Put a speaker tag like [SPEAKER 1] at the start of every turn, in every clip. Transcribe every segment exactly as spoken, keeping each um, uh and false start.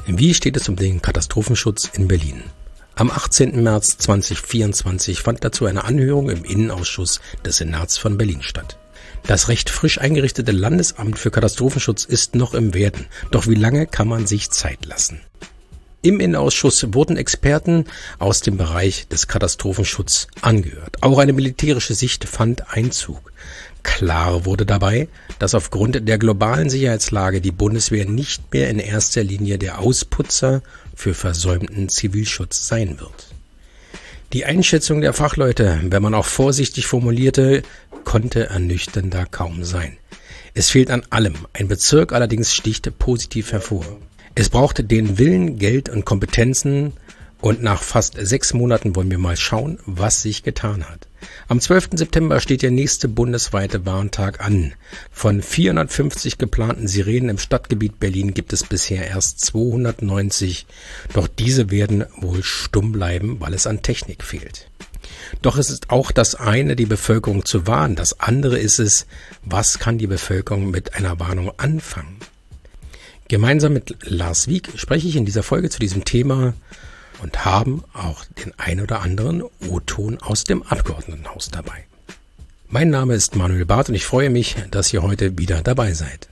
[SPEAKER 1] Wie steht es um den Katastrophenschutz in Berlin? Am achtzehnten März zweitausendvierundzwanzig fand dazu eine Anhörung im Innenausschuss des Senats von Berlin statt. Das recht frisch eingerichtete Landesamt für Katastrophenschutz ist noch im Werden. Doch wie lange kann man sich Zeit lassen? Im Innenausschuss wurden Experten aus dem Bereich des Katastrophenschutzes angehört. Auch eine militärische Sicht fand Einzug. Klar wurde dabei, dass aufgrund der globalen Sicherheitslage die Bundeswehr nicht mehr in erster Linie der Ausputzer für versäumten Zivilschutz sein wird. Die Einschätzung der Fachleute, wenn man auch vorsichtig formulierte, konnte ernüchternder kaum sein. Es fehlt an allem, ein Bezirk allerdings sticht positiv hervor. Es brauchte den Willen, Geld und Kompetenzen und nach fast sechs Monaten wollen wir mal schauen, was sich getan hat. Am zwölften September steht der nächste bundesweite Warntag an. Von vierhundertfünfzig geplanten Sirenen im Stadtgebiet Berlin gibt es bisher erst zweihundertneunzig, doch diese werden wohl stumm bleiben, weil es an Technik fehlt. Doch es ist auch das eine, die Bevölkerung zu warnen, das andere ist es, was kann die Bevölkerung mit einer Warnung anfangen? Gemeinsam mit Lars Wieck spreche ich in dieser Folge zu diesem Thema und haben auch den ein oder anderen O-Ton aus dem Abgeordnetenhaus dabei. Mein Name ist Manuel Barth und ich freue mich, dass ihr heute wieder dabei seid.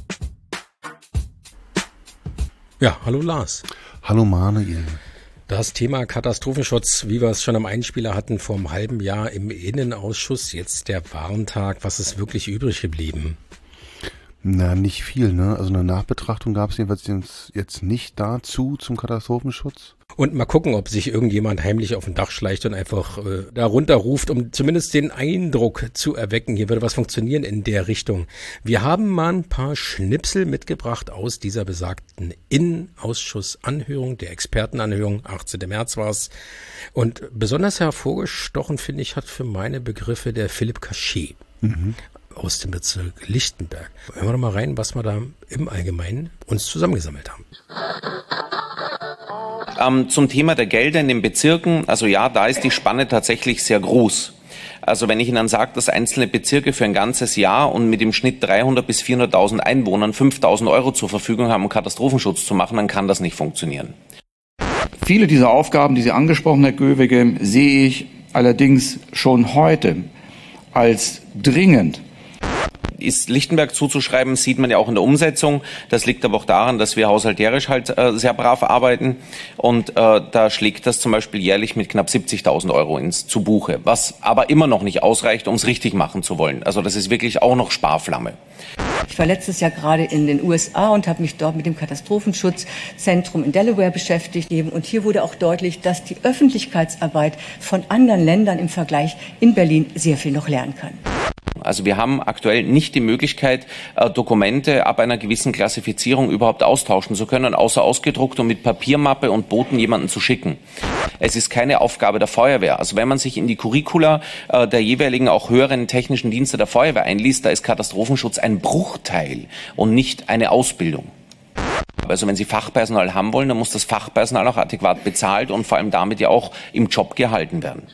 [SPEAKER 1] Ja, hallo Lars.
[SPEAKER 2] Hallo Manuel.
[SPEAKER 1] Das Thema Katastrophenschutz, wie wir es schon am Einspieler hatten, vor einem halben Jahr im Innenausschuss, jetzt der Warntag. Was ist wirklich übrig geblieben?
[SPEAKER 2] Na, nicht viel, ne? Also eine Nachbetrachtung gab es jedenfalls jetzt nicht dazu zum Katastrophenschutz.
[SPEAKER 1] Und mal gucken, ob sich irgendjemand heimlich auf dem Dach schleicht und einfach äh, da runterruft, um zumindest den Eindruck zu erwecken, hier würde was funktionieren in der Richtung. Wir haben mal ein paar Schnipsel mitgebracht aus dieser besagten Innenausschussanhörung, der Expertenanhörung, achtzehnten März war es. Und besonders hervorgestochen, finde ich, hat für meine Begriffe der Philipp Cachet. Mhm. Aus dem Bezirk Lichtenberg. Hören wir doch mal rein, was wir da im Allgemeinen uns zusammengesammelt haben.
[SPEAKER 3] Ähm, zum Thema der Gelder in den Bezirken, also ja, da ist die Spanne tatsächlich sehr groß. Also wenn ich Ihnen sage, dass einzelne Bezirke für ein ganzes Jahr und mit im Schnitt dreihundert bis vierhunderttausend Einwohnern fünftausend Euro zur Verfügung haben, um Katastrophenschutz zu machen, dann kann das nicht funktionieren.
[SPEAKER 4] Viele dieser Aufgaben, die Sie angesprochen, Herr Göwege, sehe ich allerdings schon heute als dringend.
[SPEAKER 3] Ist Lichtenberg zuzuschreiben, sieht man ja auch in der Umsetzung. Das liegt aber auch daran, dass wir haushalterisch halt äh, sehr brav arbeiten. Und äh, da schlägt das zum Beispiel jährlich mit knapp siebzigtausend Euro ins zu Buche. Was aber immer noch nicht ausreicht, um es richtig machen zu wollen. Also das ist wirklich auch noch Sparflamme.
[SPEAKER 5] Ich war letztes Jahr gerade in den U S A und habe mich dort mit dem Katastrophenschutzzentrum in Delaware beschäftigt. Und hier wurde auch deutlich, dass die Öffentlichkeitsarbeit von anderen Ländern im Vergleich in Berlin sehr viel noch lernen kann.
[SPEAKER 3] Also wir haben aktuell nicht die Möglichkeit, Dokumente ab einer gewissen Klassifizierung überhaupt austauschen zu können, außer ausgedruckt und mit Papiermappe und Boten jemanden zu schicken. Es ist keine Aufgabe der Feuerwehr. Also wenn man sich in die Curricula der jeweiligen auch höheren technischen Dienste der Feuerwehr einliest, da ist Katastrophenschutz ein Bruchteil und nicht eine Ausbildung. Also wenn Sie Fachpersonal haben wollen, dann muss das Fachpersonal auch adäquat bezahlt und vor allem damit ja auch im Job gehalten werden.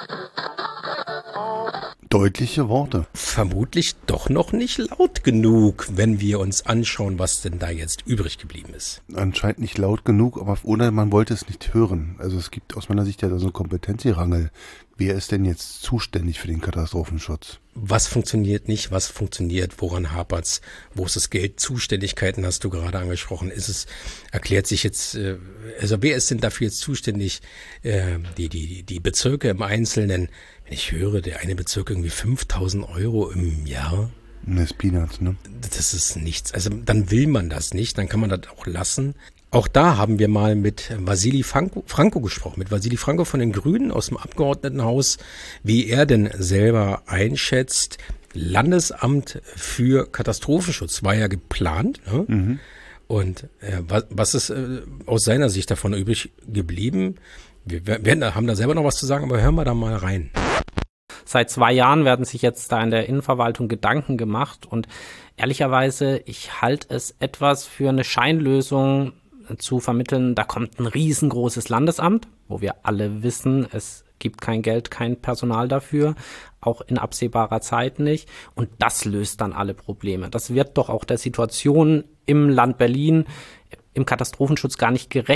[SPEAKER 2] Deutliche Worte.
[SPEAKER 1] Vermutlich doch noch nicht laut genug, wenn wir uns anschauen, was denn da jetzt übrig geblieben ist.
[SPEAKER 2] Anscheinend nicht laut genug, aber oder man wollte es nicht hören. Also es gibt aus meiner Sicht ja so ein Kompetenzgerangel. Wer ist denn jetzt zuständig für den Katastrophenschutz?
[SPEAKER 1] Was funktioniert nicht, was funktioniert, woran hapert's, wo ist das Geld? Zuständigkeiten hast du gerade angesprochen. Ist es, erklärt sich jetzt, äh, also wer ist denn dafür jetzt zuständig? Äh, die, die, die Bezirke im Einzelnen. Wenn ich höre, der eine Bezirk irgendwie fünftausend Euro im Jahr.
[SPEAKER 2] Das ist Peanuts, ne?
[SPEAKER 1] Das ist nichts. Also dann will man das nicht, dann kann man das auch lassen. Auch da haben wir mal mit Vasili Franco, Franco gesprochen, mit Vasili Franco von den Grünen aus dem Abgeordnetenhaus, wie er denn selber einschätzt. Landesamt für Katastrophenschutz war ja geplant. Ne? Mhm. Und äh, was, was ist äh, aus seiner Sicht davon übrig geblieben? Wir werden, haben da selber noch was zu sagen, aber hören wir da mal rein.
[SPEAKER 6] Seit zwei Jahren werden sich jetzt da in der Innenverwaltung Gedanken gemacht und ehrlicherweise, ich halte es etwas für eine Scheinlösung zu vermitteln, da kommt ein riesengroßes Landesamt, wo wir alle wissen, es gibt kein Geld, kein Personal dafür, auch in absehbarer Zeit nicht und das löst dann alle Probleme. Das wird doch auch der Situation im Land Berlin im Katastrophenschutz gar nicht gerecht.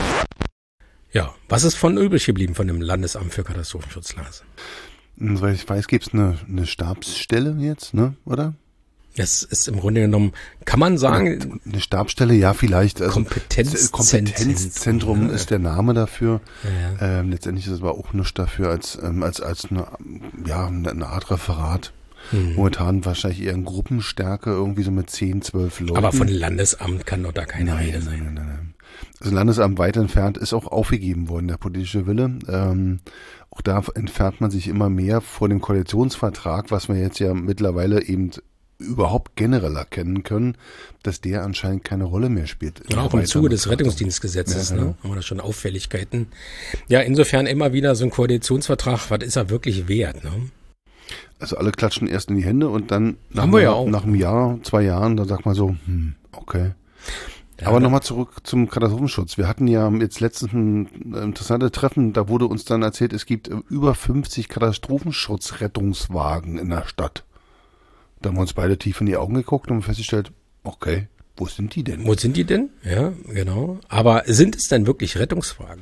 [SPEAKER 1] Ja, was ist von übrig geblieben von dem Landesamt für Katastrophenschutz, Lars?
[SPEAKER 2] Soweit ich weiß, gibt es eine, eine Stabsstelle jetzt, ne, oder?
[SPEAKER 1] Das ist im Grunde genommen, kann man sagen...
[SPEAKER 2] Eine Stabsstelle, ja, vielleicht. Also
[SPEAKER 1] Kompetenzzentrum.
[SPEAKER 2] Kompetenzzentrum ist der Name dafür.
[SPEAKER 1] Ja, ja.
[SPEAKER 2] Ähm, letztendlich ist es aber auch nichts dafür als, ähm, als, als eine, ja, eine Art Referat. Hm. Momentan wahrscheinlich eher in Gruppenstärke, irgendwie so mit zehn, zwölf Leuten.
[SPEAKER 1] Aber von Landesamt kann doch da keine
[SPEAKER 2] nein,
[SPEAKER 1] Rede sein.
[SPEAKER 2] Nein, nein, nein. Das Landesamt weit entfernt ist auch aufgegeben worden, der politische Wille. Ähm, auch da entfernt man sich immer mehr vor dem Koalitionsvertrag, was wir jetzt ja mittlerweile eben überhaupt generell erkennen können, dass der anscheinend keine Rolle mehr spielt.
[SPEAKER 1] Ja, auch im Zuge des Rettungsdienstgesetzes, ja, genau. ne, haben wir da schon Auffälligkeiten. Ja, insofern immer wieder so ein Koalitionsvertrag, was ist er wirklich wert, ne?
[SPEAKER 2] Also alle klatschen erst in die Hände und dann nach,
[SPEAKER 1] haben wir ja
[SPEAKER 2] nach,
[SPEAKER 1] auch.
[SPEAKER 2] nach einem Jahr, zwei Jahren, da sagt man so, hm, okay. Ja, aber nochmal zurück zum Katastrophenschutz. Wir hatten ja jetzt letztens ein interessantes Treffen, da wurde uns dann erzählt, es gibt über fünfzig Katastrophenschutzrettungswagen in der Stadt. Da haben wir uns beide tief in die Augen geguckt und festgestellt, okay, wo sind die denn?
[SPEAKER 1] Wo sind die denn? Ja, genau. Aber sind es denn wirklich Rettungswagen?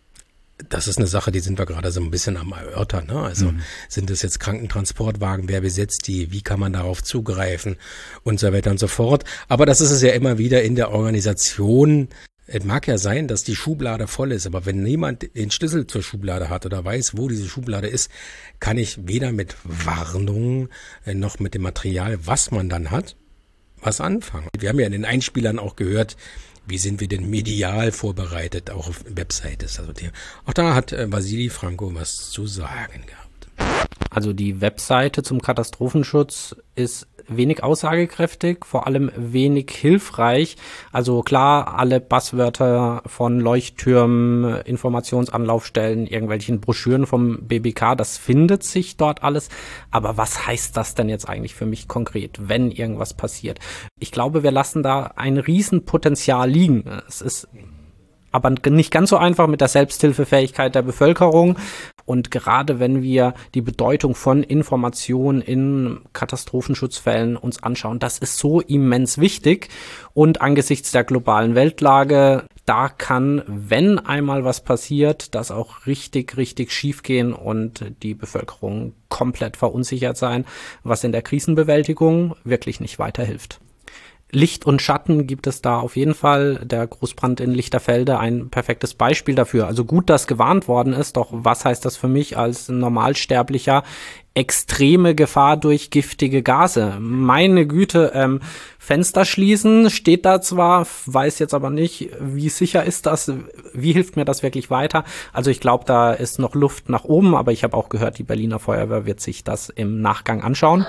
[SPEAKER 1] Das ist eine Sache, die sind wir gerade so ein bisschen am Erörtern. Ne? Also mhm. sind es jetzt Krankentransportwagen, wer besetzt die, wie kann man darauf zugreifen und so weiter und so fort. Aber das ist es ja immer wieder in der Organisation. Es mag ja sein, dass die Schublade voll ist, aber wenn niemand den Schlüssel zur Schublade hat oder weiß, wo diese Schublade ist, kann ich weder mit Warnungen noch mit dem Material, was man dann hat, was anfangen. Wir haben ja in den Einspielern auch gehört, wie sind wir denn medial vorbereitet, auch auf Websites. Also die, auch da hat äh, Vasili Franco was zu sagen gehabt.
[SPEAKER 6] Also die Webseite zum Katastrophenschutz ist wenig aussagekräftig, vor allem wenig hilfreich. Also klar, alle Buzzwörter von Leuchttürmen, Informationsanlaufstellen, irgendwelchen Broschüren vom B B K, das findet sich dort alles. Aber was heißt das denn jetzt eigentlich für mich konkret, wenn irgendwas passiert? Ich glaube, wir lassen da ein Riesenpotenzial liegen. Es ist aber nicht ganz so einfach mit der Selbsthilfefähigkeit der Bevölkerung. Und gerade wenn wir die Bedeutung von Information in Katastrophenschutzfällen uns anschauen, das ist so immens wichtig. Und angesichts der globalen Weltlage, da kann, wenn einmal was passiert, das auch richtig, richtig schief gehen und die Bevölkerung komplett verunsichert sein, was in der Krisenbewältigung wirklich nicht weiterhilft. Licht und Schatten gibt es da auf jeden Fall. Der Großbrand in Lichterfelde ein perfektes Beispiel dafür. Also gut, dass gewarnt worden ist, doch was heißt das für mich als Normalsterblicher? Extreme Gefahr durch giftige Gase. Meine Güte, ähm, Fenster schließen steht da zwar, weiß jetzt aber nicht, wie sicher ist das, wie hilft mir das wirklich weiter? Also ich glaube, da ist noch Luft nach oben, aber ich habe auch gehört, die Berliner Feuerwehr wird sich das im Nachgang anschauen.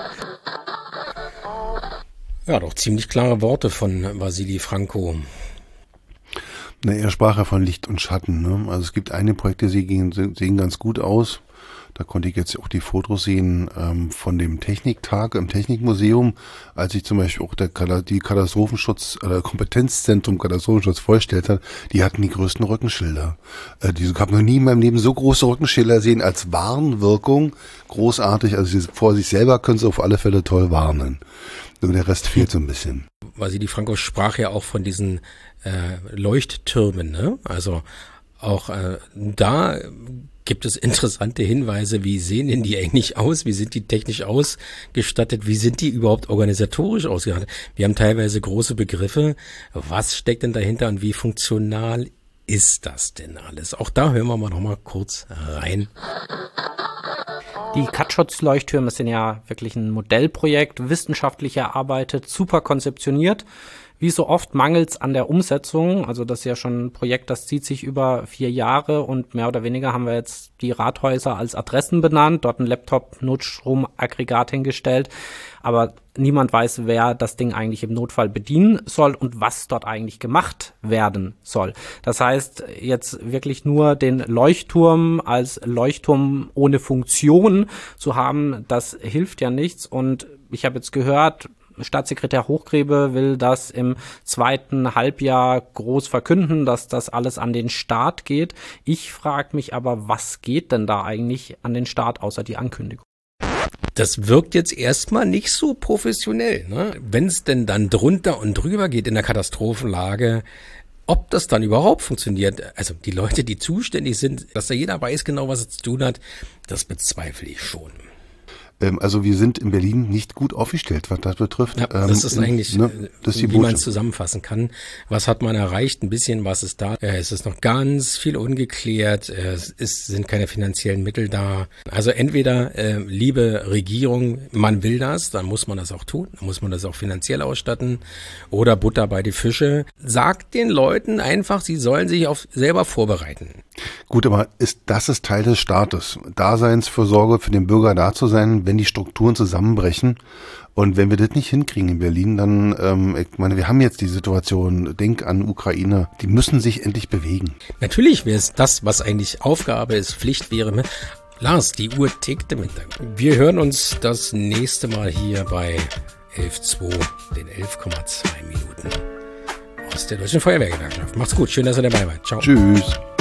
[SPEAKER 1] Ja, doch ziemlich klare Worte von Vasili Franco.
[SPEAKER 2] Na, er sprach ja von Licht und Schatten. Ne? Also es gibt einige Projekte, die sehen, sehen ganz gut aus. Da konnte ich jetzt auch die Fotos sehen ähm, von dem Techniktag im Technikmuseum, als sich zum Beispiel auch der die Katastrophenschutz oder Kompetenzzentrum Katastrophenschutz vorgestellt hat. Die hatten die größten Rückenschilder. Äh, die, ich habe noch nie in meinem Leben so große Rückenschilder gesehen als Warnwirkung. Großartig. Also sie, vor sich selber können sie auf alle Fälle toll warnen. Nur der Rest fehlt so ein bisschen.
[SPEAKER 1] Vasili Franco sprach ja auch von diesen äh, Leuchttürmen, ne? Also auch äh, da gibt es interessante Hinweise, wie sehen denn die eigentlich aus, wie sind die technisch ausgestattet, wie sind die überhaupt organisatorisch ausgestattet. Wir haben teilweise große Begriffe, was steckt denn dahinter und wie funktional ist das denn alles? Auch da hören wir mal noch mal kurz rein.
[SPEAKER 6] Die Katschots-Leuchttürme sind ja wirklich ein Modellprojekt, wissenschaftlich erarbeitet, super konzeptioniert. Wie so oft mangelt's an der Umsetzung. Also das ist ja schon ein Projekt, das zieht sich über vier Jahre und mehr oder weniger haben wir jetzt die Rathäuser als Adressen benannt, dort ein Laptop-Notstromaggregat hingestellt. Aber niemand weiß, wer das Ding eigentlich im Notfall bedienen soll und was dort eigentlich gemacht werden soll. Das heißt, jetzt wirklich nur den Leuchtturm als Leuchtturm ohne Funktion zu haben, das hilft ja nichts. Und ich habe jetzt gehört, Staatssekretär Hochgrebe will das im zweiten Halbjahr groß verkünden, dass das alles an den Start geht. Ich frage mich aber, was geht denn da eigentlich an den Start, außer die Ankündigung?
[SPEAKER 1] Das wirkt jetzt erstmal nicht so professionell, ne? Wenn es denn dann drunter und drüber geht in der Katastrophenlage, Ob das dann überhaupt funktioniert, also die Leute, die zuständig sind, dass da jeder weiß genau, was er zu tun hat, das bezweifle ich schon.
[SPEAKER 2] Also wir sind in Berlin nicht gut aufgestellt, was das betrifft.
[SPEAKER 1] Ja, das ist eigentlich,
[SPEAKER 2] ne, das ist die
[SPEAKER 1] wie man es zusammenfassen kann. Was hat man erreicht? Ein bisschen, was ist da? Es ist noch ganz viel ungeklärt. Es ist, sind keine finanziellen Mittel da. Also entweder, äh, liebe Regierung, man will das, dann muss man das auch tun. Dann muss man das auch finanziell ausstatten. Oder Butter bei die Fische. Sagt den Leuten einfach, sie sollen sich auf selber vorbereiten.
[SPEAKER 2] Gut, aber ist, das ist Teil des Staates. Daseinsvorsorge für den Bürger da zu sein, wenn die Strukturen zusammenbrechen. Und wenn wir das nicht hinkriegen in Berlin, dann, ähm, ich meine, wir haben jetzt die Situation, denk an Ukraine, die müssen sich endlich bewegen.
[SPEAKER 1] Natürlich wäre es das, was eigentlich Aufgabe ist, Pflicht wäre. Lars, die Uhr tickt im Hintergrund. Wir hören uns das nächste Mal hier bei elf Komma zwei, den elf Komma zwei Minuten aus der Deutschen Feuerwehrgewerkschaft. Macht's gut, schön, dass ihr dabei wart. Ciao.
[SPEAKER 2] Tschüss.